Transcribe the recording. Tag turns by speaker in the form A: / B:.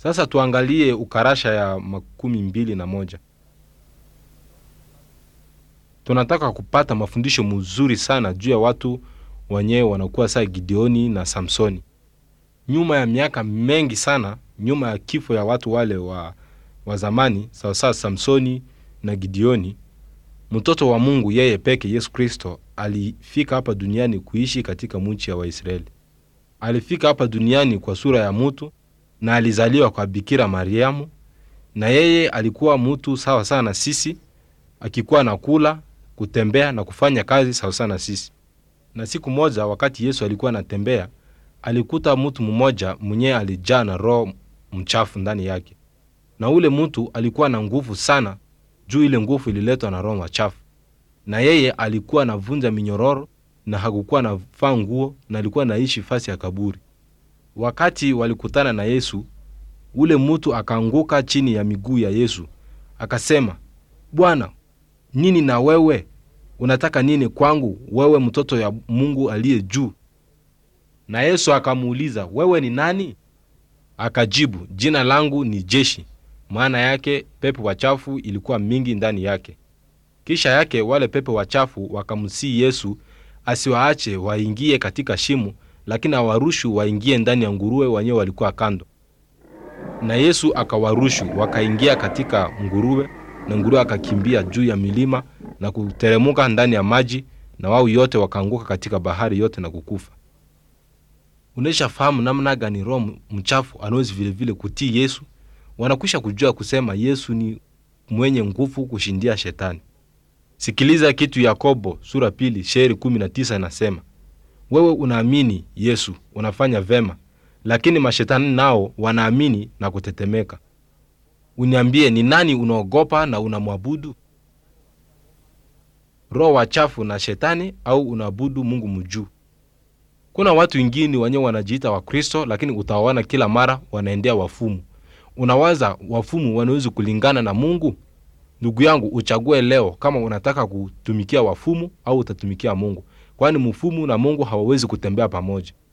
A: Sasa tuangalie ukarasha ya 21. Tunataka kupata mafundisho mzuri sana juu ya watu wenyewe wanakuwa saa Gideoni na Samsoni. Nyuma ya miaka mengi sana, nyuma ya kifo ya watu wale wa zamani, sawa Samsoni na Gideoni, mtoto wa Mungu yeye peke, Yesu Kristo, alifika hapa duniani kuishi katika nchi ya Waisraeli. Alifika hapa duniani kwa sura ya mtu na alizaliwa kwa Bikira Mariamu, na yeye alikuwa mtu sawa sana sisi, akikuwa na kula, kutembea na kufanya kazi sawa sana sisi. Na siku moja wakati Yesu alikuwa anatembea, alikuta mtu mmoja mwenye alijaa na roho mchafu ndani yake. Na ule mtu alikuwa na nguvu sana, juu ile nguvu ililetwa na roho mchafu. Na yeye alikuwa anavunja minyororo na hakukuwa anavaa nguo na alikuwa anaishi fasi ya kaburi. Wakati walikutana na Yesu, ule mtu akaanguka chini ya miguu ya Yesu. Akasema, "Bwana, nini na wewe? Unataka nini kwangu, wewe mtoto ya Mungu aliye juu?" Na Yesu akamuuliza, "Wewe ni nani?" Akajibu, "Jina langu ni Jeshi." Maana yake pepo wachafu ilikuwa mingi ndani yake. Kisha yake wale pepo wachafu wakamsihi Yesu asiwaache waingie katika shimo, lakini awarushu waingie ndani ya nguruwe wenyewe walikuwa kando. Na Yesu akawarushu wakaingia katika nguruwe, na nguruwe akakimbia juu ya milima na kuteremuka ndani ya maji, na wao yote wakaanguka katika bahari yote na kukufa. Unaisha fahamu namna gani roho mchafu anaweza vile vile kutii Yesu? Wanakwisha kujua kusema Yesu ni mwenye nguvu kushindia shetani. Sikiliza kitu Yakobo sura 2 shairi 19 inasema, "Wewe unaamini Yesu, unafanya vema, lakini mashetani nao wanaamini na kutetemeka. Uniambie, ni nani unaogopa na unamwabudu? Roho wachafu na shetani au unaabudu Mungu mjuu?" Kuna watu wengine wenyewe wanajiita wa Kristo, lakini utawaona kila mara wanaendea wafumu. Unawaza wafumu wanaweza kulingana na Mungu? Ndugu yangu, uchague leo kama unataka kutumikia wafumu au utatumikia Mungu. Kwani mfumu na Mungu hawawezi kutembea pamoja.